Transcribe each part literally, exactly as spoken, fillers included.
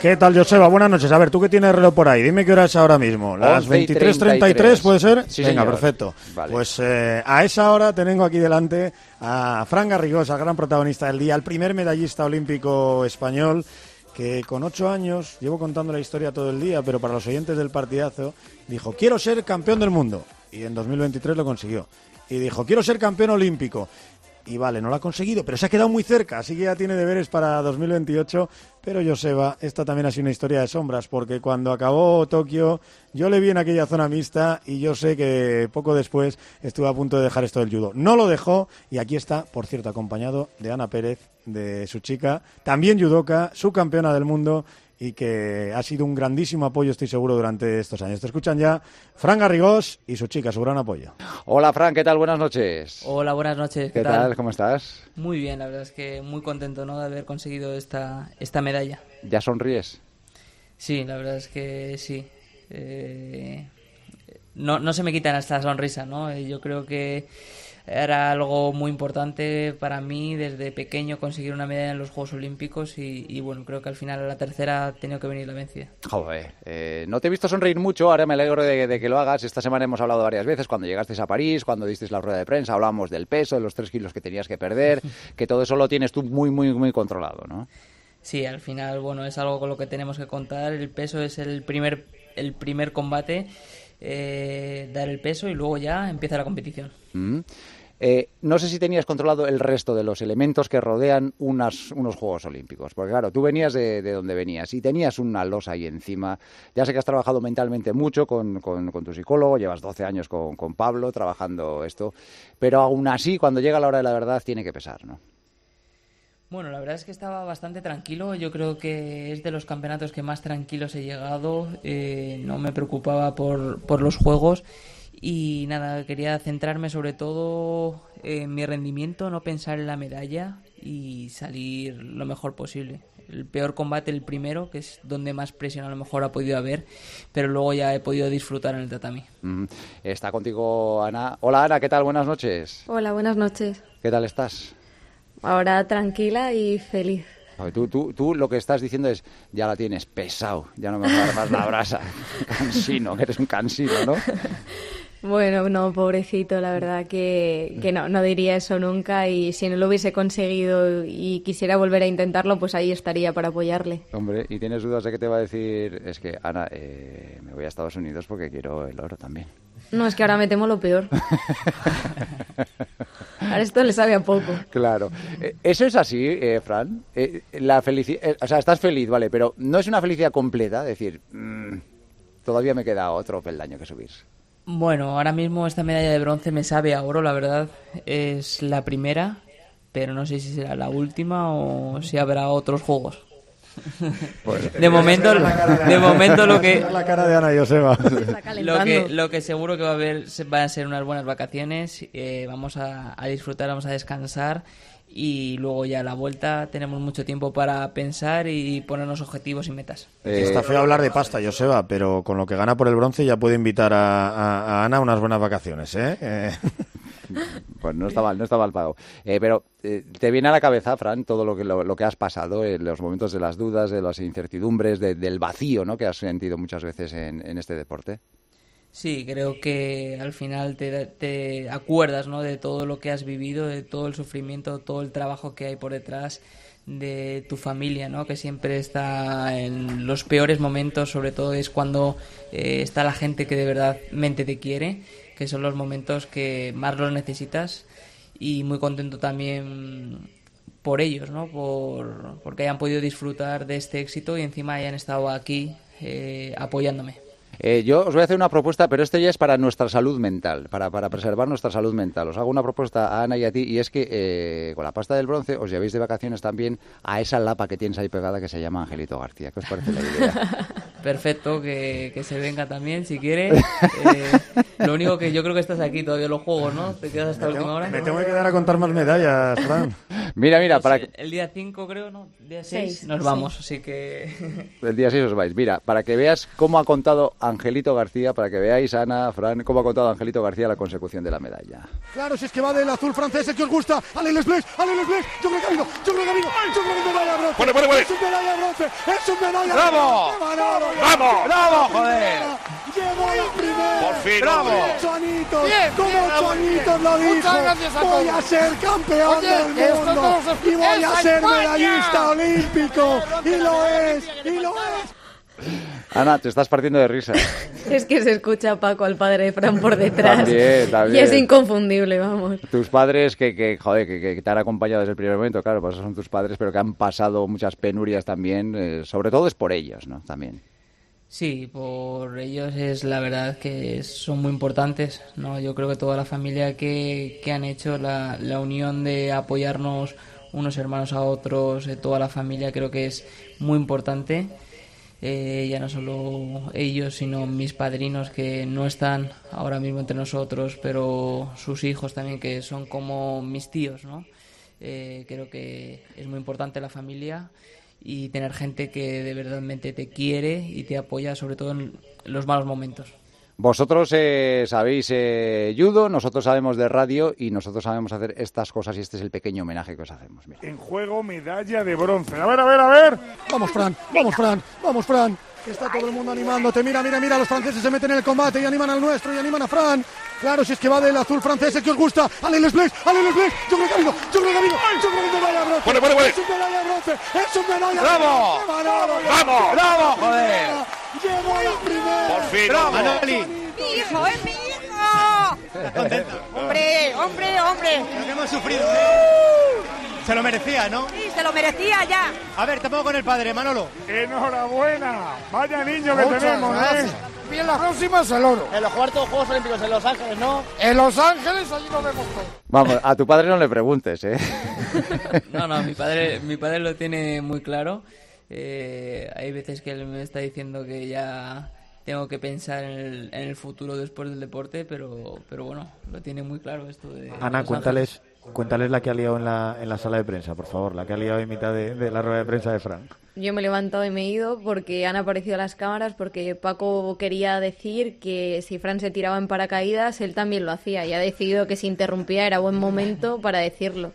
¿Qué tal, Joseba? Buenas noches. A ver, ¿tú qué tienes reloj por ahí? Dime qué hora es ahora mismo. ¿Las veintitrés treinta y tres puede ser? Sí, Venga, señor. perfecto. Vale. Pues eh, a esa hora tengo aquí delante a Fran Garrigós, al gran protagonista del día, el primer medallista olímpico español, que con ocho años, llevo contando la historia todo el día, pero para los oyentes del partidazo, dijo, quiero ser campeón del mundo. Y en dos mil veintitrés lo consiguió. Y dijo, quiero ser campeón olímpico. Y vale, no lo ha conseguido, pero se ha quedado muy cerca, así que ya tiene deberes para dos mil veintiocho. Pero Joseba, esta también ha sido una historia de sombras, porque cuando acabó Tokio, yo le vi en aquella zona mixta y yo sé que poco después estuvo a punto de dejar esto del judo. No lo dejó y aquí está, por cierto, acompañado de Ana Pérez, de su chica, también judoka, subcampeona del mundo, y que ha sido un grandísimo apoyo, estoy seguro, durante estos años. Te escuchan ya Fran Garrigós y su chica, su gran apoyo. Hola, Fran, ¿qué tal? Buenas noches. Hola, buenas noches. ¿Qué, ¿Qué tal? tal? ¿Cómo estás? Muy bien, la verdad es que muy contento, ¿no?, de haber conseguido esta, esta medalla. ¿Ya sonríes? Sí, la verdad es que sí. Eh, no, no se me quitan esta sonrisa, ¿no? Yo creo que era algo muy importante para mí desde pequeño conseguir una medalla en los Juegos Olímpicos y, y bueno, creo que al final a la tercera ha tenido que venir la vencida. Joder, eh, no te he visto sonreír mucho, ahora me alegro de, de que lo hagas. Esta semana hemos hablado varias veces, cuando llegasteis a París, cuando disteis la rueda de prensa, hablábamos del peso, de los tres kilos que tenías que perder, que todo eso lo tienes tú muy, muy, muy controlado, ¿no? Sí, al final, bueno, es algo con lo que tenemos que contar. El peso es el primer, el primer combate, eh, dar el peso y luego ya empieza la competición. Mm. Eh, no sé si tenías controlado el resto de los elementos que rodean unas, unos Juegos Olímpicos, porque claro, tú venías de, de donde venías y tenías una losa ahí encima. Ya sé que has trabajado mentalmente mucho con, con, con tu psicólogo, llevas doce años con, con Pablo trabajando esto, pero aún así, cuando llega la hora de la verdad, tiene que pesar, ¿no? Bueno, la verdad es que estaba bastante tranquilo. Yo creo que es de los campeonatos que más tranquilos he llegado. Eh, no me preocupaba por, por los juegos. Y nada, quería centrarme sobre todo en mi rendimiento, no pensar en la medalla y salir lo mejor posible. El peor combate, el primero, que es donde más presión a lo mejor ha podido haber, pero luego ya he podido disfrutar en el tatami. Mm. Está contigo Ana. Hola Ana, ¿qué tal? Buenas noches. Hola, buenas noches. ¿Qué tal estás? Ahora tranquila y feliz. Tú, tú, tú lo que estás diciendo es, ya la tienes pesado, ya no me va a dar más la brasa. Cansino, que eres un cansino, ¿no? Bueno, no, pobrecito, la verdad que, que no, no diría eso nunca, y si no lo hubiese conseguido y quisiera volver a intentarlo, pues ahí estaría para apoyarle. Hombre, ¿y tienes dudas de que te va a decir? Es que, Ana, eh, me voy a Estados Unidos porque quiero el oro también. No, es que ahora me temo lo peor. A esto le sabe a poco. Claro. Eh, ¿Eso es así, eh, Fran? Eh, la felici- eh, o sea, estás feliz, vale, pero no es una felicidad completa, es decir, mmm, todavía me queda otro peldaño que subir. Bueno, ahora mismo esta medalla de bronce me sabe a oro, la verdad. Es la primera, pero no sé si será la última o si habrá otros juegos. Pues, de momento, de momento lo que la cara de Ana y Joseba. lo que lo que seguro que va a haber van a ser unas buenas vacaciones. Eh, vamos a, a disfrutar, vamos a descansar y luego ya a la vuelta tenemos mucho tiempo para pensar y ponernos objetivos y metas. Eh, Está feo hablar de pasta, Joseba, pero con lo que gana por el bronce ya puede invitar a, a, a Ana a unas buenas vacaciones, ¿eh? eh. Pues no está mal, no está mal pago. Eh, pero eh, ¿te viene a la cabeza, Fran, todo lo que, lo, lo que has pasado, en los momentos de las dudas, de las incertidumbres, de, del vacío, ¿no?, que has sentido muchas veces en, en este deporte? Sí, creo que al final te, te acuerdas, ¿no?, de todo lo que has vivido, de todo el sufrimiento, todo el trabajo que hay por detrás, de tu familia, ¿no?, que siempre está en los peores momentos. Sobre todo es cuando eh, está la gente que de verdad mente te quiere, que son los momentos que más los necesitas, y muy contento también por ellos, ¿no?, por porque hayan podido disfrutar de este éxito y encima hayan estado aquí eh, apoyándome. Eh, yo os voy a hacer una propuesta, pero esto ya es para nuestra salud mental, para, para preservar nuestra salud mental. Os hago una propuesta a Ana y a ti, y es que eh, con la pasta del bronce os llevéis de vacaciones también a esa lapa que tienes ahí pegada que se llama Angelito García. ¿Qué os parece la idea? Perfecto, que, que se venga también si quiere. Eh, lo único que yo creo que estás aquí todavía en los juegos, ¿no? ¿Te quedas hasta la última hora? Me tengo que quedar a contar más medallas, Fran. Mira, mira, Pues, para eh, el día cinco creo, ¿no? El día seis Seis, nos sí. vamos, así que... el día seis os vais. Mira, para que veas cómo ha contado Angelito García, para que veáis, Ana, Fran, cómo ha contado Angelito García la consecución de la medalla. Claro, si es que va del azul francés, el que os gusta. Ale Les Bleus, Ale Les Bleus. Yo creo que ha habido, yo creo que ha habido, yo creo que es medalla de bronce. Bueno, bueno, bueno. Es un medalla de bronce, es un medalla ¡Bravo! de bronce. ¡Bravo! ¡Bravo, joder! Llegó la primera. Por fin, ¡Bravo! hombre. Ocho añitos, Bien, como bien, ocho Raúl, añitos lo dijo. Muchas gracias a Voy todos. a ser campeón Oye, del que esto mundo no se- y voy a ¡Esa ser España! medallista olímpico. Y lo es, y lo es. Ana, te estás partiendo de risa. Es que se escucha a Paco, al padre de Fran, por detrás. También, también. Y es inconfundible, vamos. Tus padres que, que joder, que, que te han acompañado desde el primer momento, claro, pues esos son tus padres, pero que han pasado muchas penurias también, eh, sobre todo es por ellos, ¿no? También. Sí, por ellos es la verdad que son muy importantes, ¿no? Yo creo que toda la familia que, que han hecho la, la unión de apoyarnos unos hermanos a otros, eh, toda la familia creo que es muy importante. Eh, ya no solo ellos, sino mis padrinos que no están ahora mismo entre nosotros, pero sus hijos también que son como mis tíos, ¿no? Eh, creo que es muy importante la familia y tener gente que de verdadmente te quiere y te apoya, sobre todo en los malos momentos. Vosotros eh, sabéis eh, judo, nosotros sabemos de radio y nosotros sabemos hacer estas cosas y este es el pequeño homenaje que os hacemos. Mira. En juego medalla de bronce. A ver, a ver, a ver. Vamos, Fran, vamos, Fran, vamos, Fran. Que está todo el mundo animándote. Mira, mira, mira, los franceses se meten en el combate y animan al nuestro y animan a Fran. Claro, si es que va del azul francés, el que os gusta. Ale Les Bleus, Ale Les Bleus. Yo creo que ha habido, yo creo que ha habido, yo creo que es medalla de bronce. Bueno, bueno, bueno. Es un medalla de bronce, es un medalla ¡Bravo! de bronce. Manolo, ¡Vamos! ¡Bravo, joder! llegó la primera. Por fin, ¡Bravo! hombre. Manoli. ¡Mi hijo, es mi hijo! ¡Hombre, hombre, hombre! Lo que hemos sufrido, ¿eh? Se lo merecía, ¿no? Sí, se lo merecía ya. A ver, te pongo con el padre, Manolo. Enhorabuena. Vaya niño que Muchas tenemos, gracias. ¿eh? Bien, las próximas el oro. En los cuartos Juegos Olímpicos en Los Ángeles, ¿no? En Los Ángeles, allí nos vemos todos. Vamos, a tu padre no le preguntes, ¿eh? No, no, mi padre, mi padre lo tiene muy claro. Eh, hay veces que él me está diciendo que ya tengo que pensar en el, en el futuro después del deporte, pero, pero bueno, lo tiene muy claro esto de... Ana, Los cuéntales, cuéntales la que ha liado en la, en la sala de prensa, por favor, la que ha liado en mitad de, de la rueda de prensa de Fran. Yo me he levantado y me he ido porque han aparecido las cámaras, porque Paco quería decir que si Fran se tiraba en paracaídas, él también lo hacía y ha decidido que si interrumpía era buen momento para decirlo.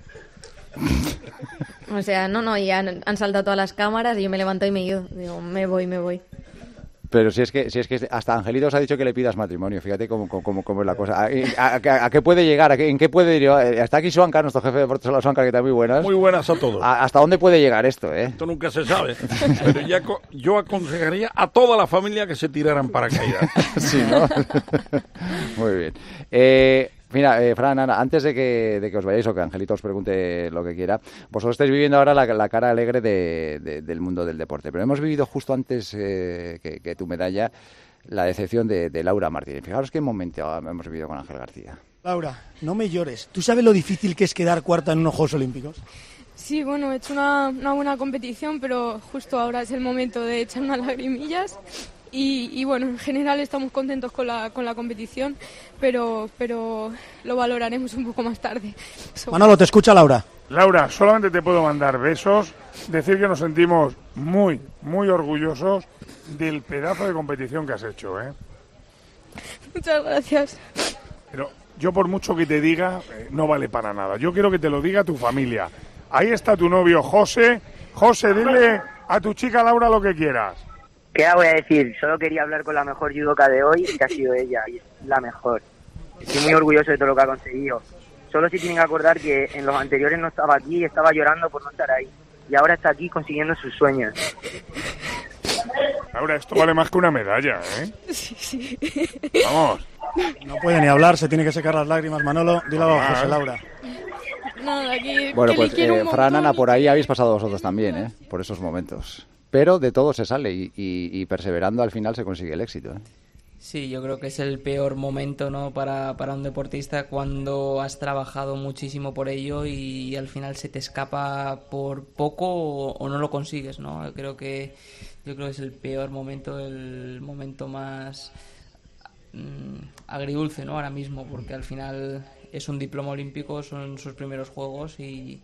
O sea, no, no, ya han, han saltado todas las cámaras y yo me he levantado y me he ido. Digo, me voy, me voy. Pero si es que si es que hasta Angelito os ha dicho que le pidas matrimonio, fíjate cómo, cómo, cómo es la cosa. ¿A, a, a, a qué puede llegar? ¿A qué, ¿En qué puede ir? Hasta aquí Suanca, nuestro jefe de deportes, hola Suanca, que está muy buenas. Muy buenas a todos. ¿A- ¿Hasta dónde puede llegar esto, eh? Esto nunca se sabe. Pero ya co- yo aconsejaría a toda la familia que se tiraran paracaídas. Sí, ¿no? Muy bien. Eh, mira, eh, Fran, Ana, antes de que, de que os vayáis o que Angelito os pregunte lo que quiera, vosotros estáis viviendo ahora la, la cara alegre de, de, del mundo del deporte, pero hemos vivido justo antes eh, que, que tu medalla la decepción de, de Laura Martínez. Fijaros qué momento hemos vivido con Ángel García. Laura, no me llores. ¿Tú sabes lo difícil que es quedar cuarta en unos Juegos Olímpicos? Sí, bueno, he hecho una, una buena competición, pero justo ahora es el momento de echar unas lagrimillas. Y, y bueno, en general estamos contentos con la, con la competición, pero, pero lo valoraremos un poco más tarde. So- Manolo, te escucha Laura. Laura, solamente te puedo mandar besos, decir que nos sentimos muy, muy orgullosos del pedazo de competición que has hecho, ¿eh? Muchas gracias. Pero yo por mucho que te diga, eh, no vale para nada. Yo quiero que te lo diga tu familia. Ahí está tu novio José. José, dile a tu chica Laura lo que quieras. ¿Qué la voy a decir? Solo quería hablar con la mejor judoka de hoy, que ha sido ella, y es la mejor. Estoy muy orgulloso de todo lo que ha conseguido. Solo se tienen que acordar que en los anteriores no estaba aquí y estaba llorando por no estar ahí. Y ahora está aquí consiguiendo sus sueños. Laura, esto vale más que una medalla, ¿eh? Sí, sí. Vamos. No puede ni hablar, se tiene que secar las lágrimas, Manolo. Dilo a Ah. José Laura. Nada, que, Bueno, que pues le quiero un eh, Fran, montón. Ana, por ahí habéis pasado vosotros también, ¿eh? Por esos momentos. Pero de todo se sale y, y, y perseverando al final se consigue el éxito, ¿eh? Sí, yo creo que es el peor momento, ¿no? para, para un deportista cuando has trabajado muchísimo por ello y al final se te escapa por poco o, o no lo consigues, ¿no? Creo que yo creo que es el peor momento, el momento más mm, agridulce, ¿no? Ahora mismo, porque al final es un diploma olímpico, son sus primeros juegos y,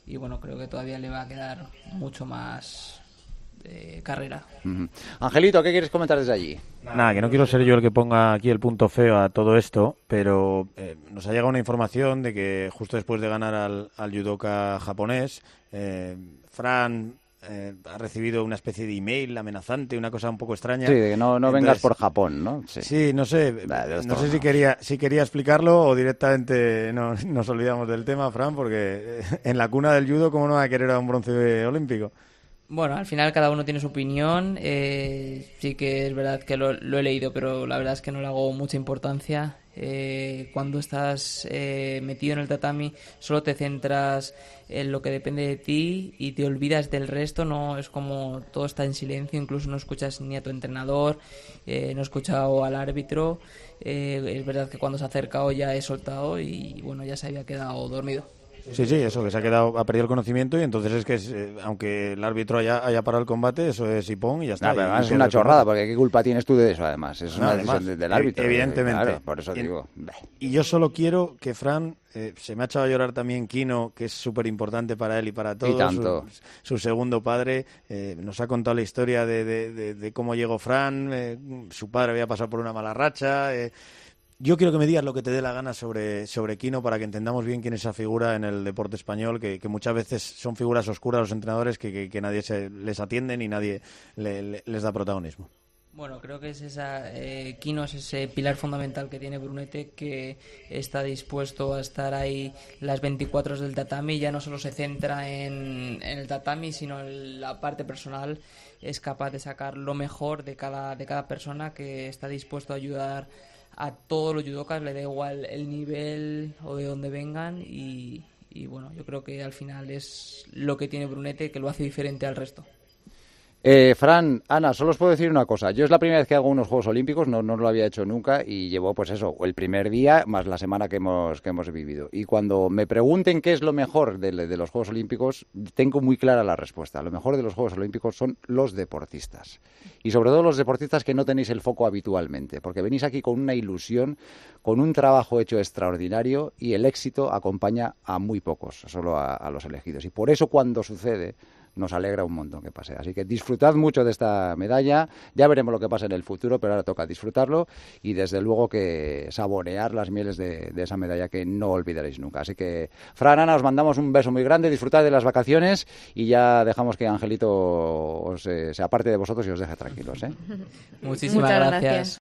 y bueno, creo que todavía le va a quedar mucho más eh, carrera. Uh-huh. Angelito, ¿qué quieres comentar desde allí? Nada, que no quiero ser yo el que ponga aquí el punto feo a todo esto, pero eh, nos ha llegado una información de que justo después de ganar al, al judoka japonés, eh, Fran eh, ha recibido una especie de email amenazante, una cosa un poco extraña. Sí, de que no, no Entonces, vengas por Japón, ¿no? Sí, sí no sé, Nah, no sé si quería, si quería explicarlo o directamente no, nos olvidamos del tema, Fran, porque en la cuna del judo, ¿cómo no va a querer a un bronce olímpico? Bueno, al final cada uno tiene su opinión. Eh, sí que es verdad que lo, lo he leído, pero la verdad es que no le hago mucha importancia. Eh, cuando estás eh, metido en el tatami, solo te centras en lo que depende de ti y te olvidas del resto. No es como todo está en silencio, incluso no escuchas ni a tu entrenador, eh, no he escuchado al árbitro. Eh, es verdad que cuando se ha acercado ya he soltado y bueno, ya se había quedado dormido. Sí, sí, eso, que se ha quedado, ha perdido el conocimiento y entonces es que, es, eh, aunque el árbitro haya, haya parado el combate, eso es hipón y ya está. No, pero y, además y es una el chorrada, combate. porque ¿qué culpa tienes tú de eso, además? Es No, una además, decisión del árbitro. Evidentemente. Claro, por eso y, digo... Y yo solo quiero que Fran, eh, se me ha echado a llorar también Kino, que es súper importante para él y para todos. Y tanto. Su, su segundo padre, eh, nos ha contado la historia de, de, de, de cómo llegó Fran, eh, su padre había pasado por una mala racha... Eh, Yo quiero que me digas lo que te dé la gana sobre, sobre Kino para que entendamos bien quién es esa figura en el deporte español, que, que muchas veces son figuras oscuras los entrenadores que, que, que nadie se, les atiende ni nadie le, le, les da protagonismo. Bueno, creo que es esa, eh, Kino es ese pilar fundamental que tiene Brunete, que está dispuesto a estar ahí las veinticuatro horas del tatami, ya no solo se centra en, en el tatami, sino en la parte personal, es capaz de sacar lo mejor de cada, de cada persona, que está dispuesto a ayudar a todos los judokas, le da igual el nivel o de dónde vengan y, y bueno, yo creo que al final es lo que tiene Brunete que lo hace diferente al resto. Eh, Fran, Ana, solo os puedo decir una cosa. Yo es la primera vez que hago unos Juegos Olímpicos, no, no lo había hecho nunca y llevo, pues eso, el primer día más la semana que hemos, que hemos vivido. Y cuando me pregunten qué es lo mejor de, de los Juegos Olímpicos, tengo muy clara la respuesta. Lo mejor de los Juegos Olímpicos son los deportistas. Y sobre todo los deportistas que no tenéis el foco habitualmente, porque venís aquí con una ilusión, con un trabajo hecho extraordinario y el éxito acompaña a muy pocos, solo a, a los elegidos. Y por eso cuando sucede... nos alegra un montón que pase. Así que disfrutad mucho de esta medalla. Ya veremos lo que pasa en el futuro, pero ahora toca disfrutarlo y desde luego que saborear las mieles de, de esa medalla que no olvidaréis nunca. Así que, Fran, Ana, os mandamos un beso muy grande, disfrutad de las vacaciones y ya dejamos que Angelito os, eh, se aparte de vosotros y os deje tranquilos, ¿eh? Muchísimas Muchas gracias. gracias.